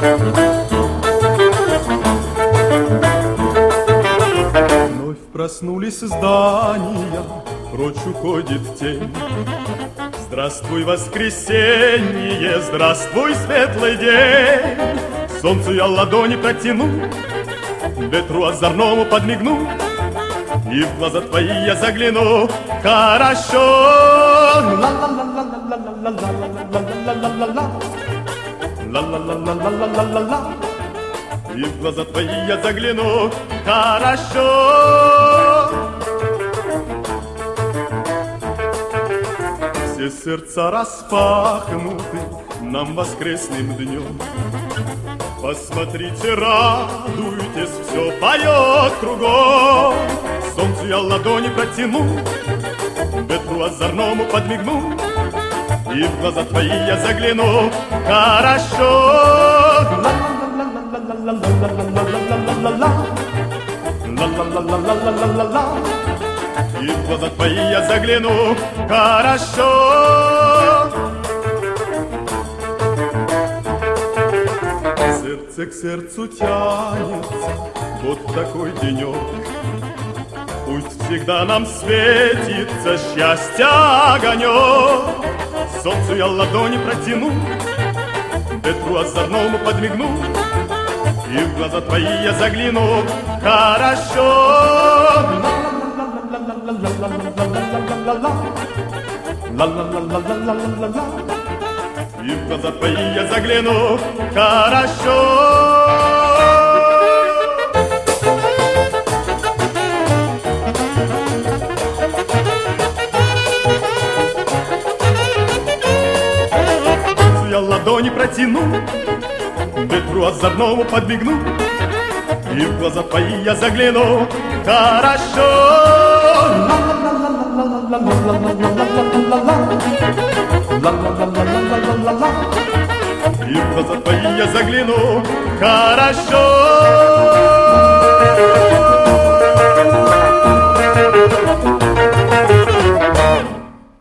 Вновь проснулись здания, прочь уходит тень. Здравствуй, воскресенье, здравствуй, светлый день. Солнцу я ладони протяну, ветру озорному подмигну, и в глаза твои я загляну. Хорошо. Ла-ла-ла-ла-ла-ла-ла-ла-ла-ла-ла-ла. И в глаза твои я загляну. Хорошо. Все сердца распахнуты нам воскресным днем. Посмотрите, радуйтесь, все поет кругом. Солнцу я ладони протяну, ветру озорному подмигну, и в глаза твои я загляну. Хорошо. Ла-ла-ла-ла-ла-ла-ла-ла-ла-ла-ла. И в глаза твои я загляну. Хорошо. Сердце к сердцу тянется, вот такой денек. Пусть всегда нам светится счастья огонек. Солнцу я ладони протяну, ветру озорному подмигну, и в глаза твои я загляну. Хорошо. Ла-ла-ла-ла-ла-ла-ла-ла. И в глаза твои я загляну. Хорошо. Я ладони протяну, ветру озорному подмигну, и в глаза твои я загляну. Хорошо. И в глаза твои я загляну. Хорошо.